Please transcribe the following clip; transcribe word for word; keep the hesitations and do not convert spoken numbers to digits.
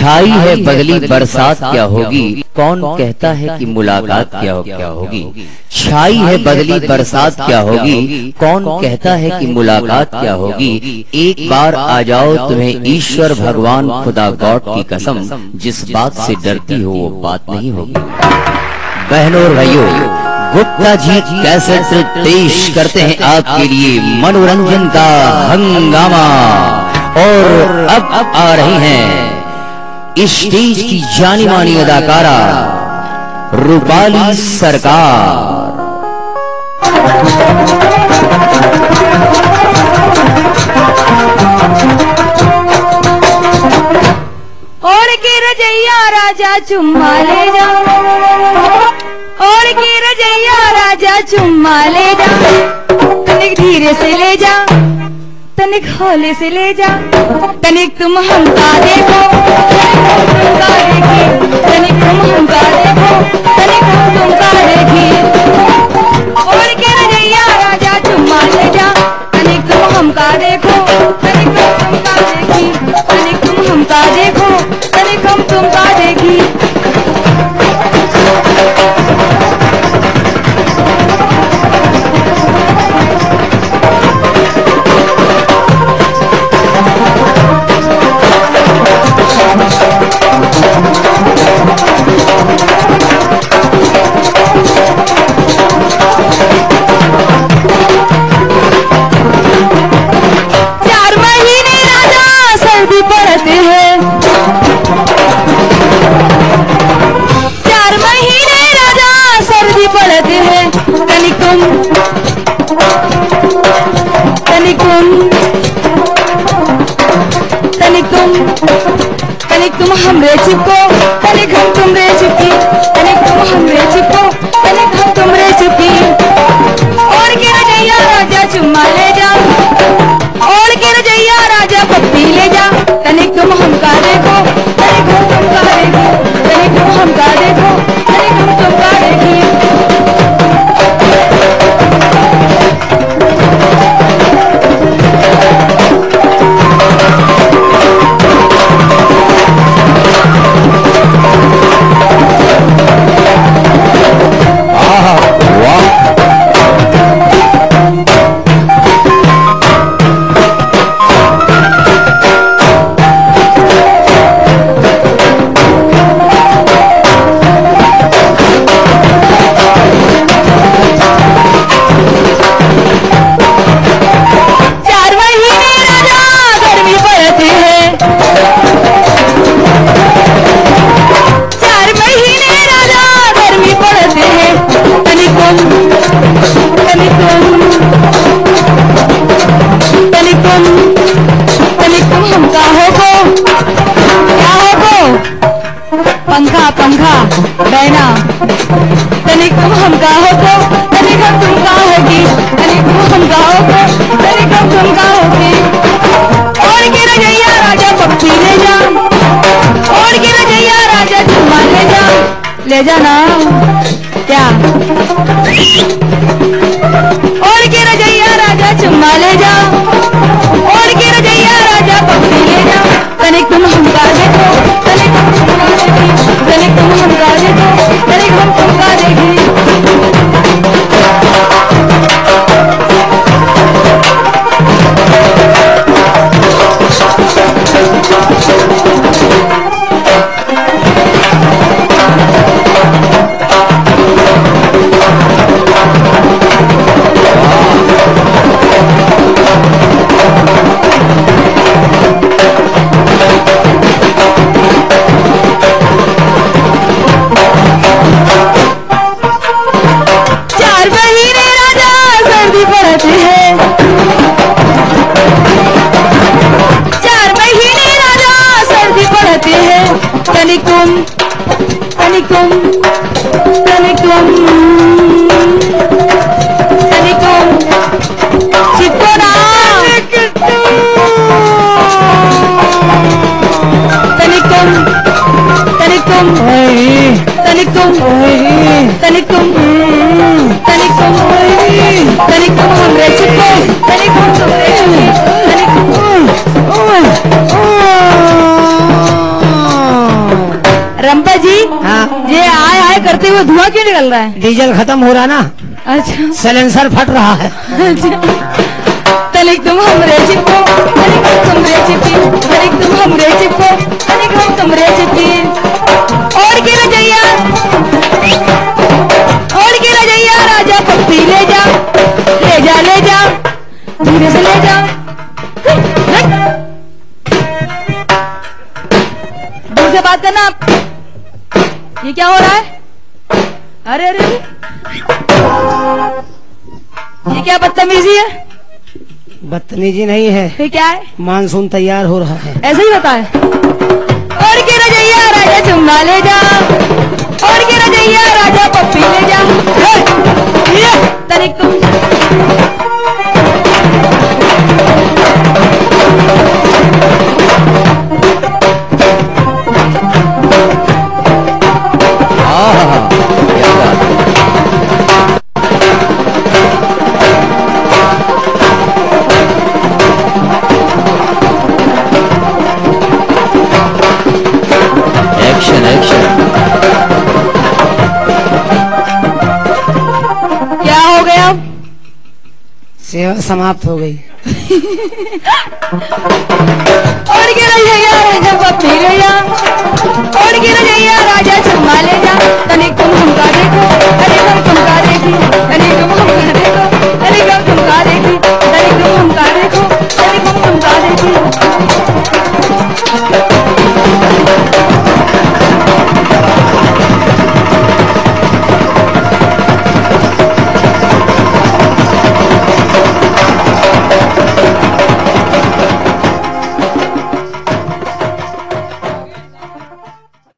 छाई है बदली बरसात क्या होगी, कौन कहता है कि मुलाकात क्या हो क्या होगी। छाई है बदली बरसात क्या होगी, कौन कहता है कि मुलाकात क्या होगी। एक बार आ जाओ तुम्हें ईश्वर भगवान खुदा गॉड की कसम, जिस बात से डरती हो वो बात नहीं होगी। बहनों और भाइयों, गुप्ता जी कैसेट पेश करते हैं आपके लिए मनोरंजन का हंगामा। और अब अब आ रही हैं स्टेज की जानी मानी अदाकारा रूपाली सरकार। और के रजैया राजा चुम्मा ले जा, और के रजैया राजा चुम्मा ले जा, तनिक धीरे से ले जा, तनिक हौले से ले जा, तनिक तुम हमका देखो, तुमका देखी, तनिक तुम हमका देखो, तनिक हम तुमका देखी। और के रजैया राजा चुम्मा ले जा, तनिक तुम हमका देखो, तनिक तुम हमका देखी, तनिक तुम हमका देखो, तनिक हम तुमका देखी। चार महीने राजा सर्दी पड़ते हैं, चार महीने राजा सर्दी पड़ते हैं, तनिक तुम तनिक तुम तनिक तुम तनिक तुम हमरे चिपको, तनिक हम तुमरे चिपकी, तनिक तुम हमरे चिपको, तनिक हम तुमरे चिपकी। और के रजैया राजा चुम्मा ले जा, और के रजैया राजा पत्ती ले जा, तनिक तुम हमका देखो, तनिक हम तुमका देखो, तनिक तुम हमका देखो, तनिक हम तुमका देखी। पंखा पंखा बहना, तनिक तुम हमका हो तो तनिक हम तुमका होगी, तनिक तुम हमका हो तो तनिक हम तुमका होगी। और के रजैया राजा पक्षी ले जा, और के रजैया राजा चुम्मा ले जा, ले जा ना क्या। और के रजैया राजा चुम्मा ले जा, और के रजैया राजा पक्षी ले जा, तनिक तुम हमका देखो, तनिक हम तुमका देखी, तनिक तुम हमका देखो, तनिक हम तुमका देखी। तनिक तुम तनिक तुम तनिक तुम तनिक तुम चिपको ना, तनिक तुम तनिक तुम तनिक तुम तनिक तुम तनिक तुम तनिक तुम हमरे चिपको, तनिक हम तुमरे, तनिक तुम रंपा जी, हाँ। ये आए आए करते हुए धुआं क्यों निकल रहा है? डीजल खत्म हो रहा ना, अच्छा। सिलेंसर फट रहा है। अच्छा। तनिक तुम हमरे चिपको, तनिक हम तुमरे चिपकी, तनिक तुम हमरे चिपको, तनिक हम तुमरे चिपकी। और के रजैया, और के रजैया, राजा पप्पी ले जा, ले जा ले जा, धीरे से ले जा। दूर से बात करना। ये क्या हो रहा है? अरे अरे ये क्या बदतमीजी है? बदतमीजी नहीं है, फिर क्या है? मानसून तैयार हो रहा है। ऐसे ही बताए। और के रजैया, राजा चुम्मा ले जा, और के रजैया, राजा पप्पी ले जा। तनिक तुम सेवा समाप्त हो गई। और के रजैया, राजा पप्पी ले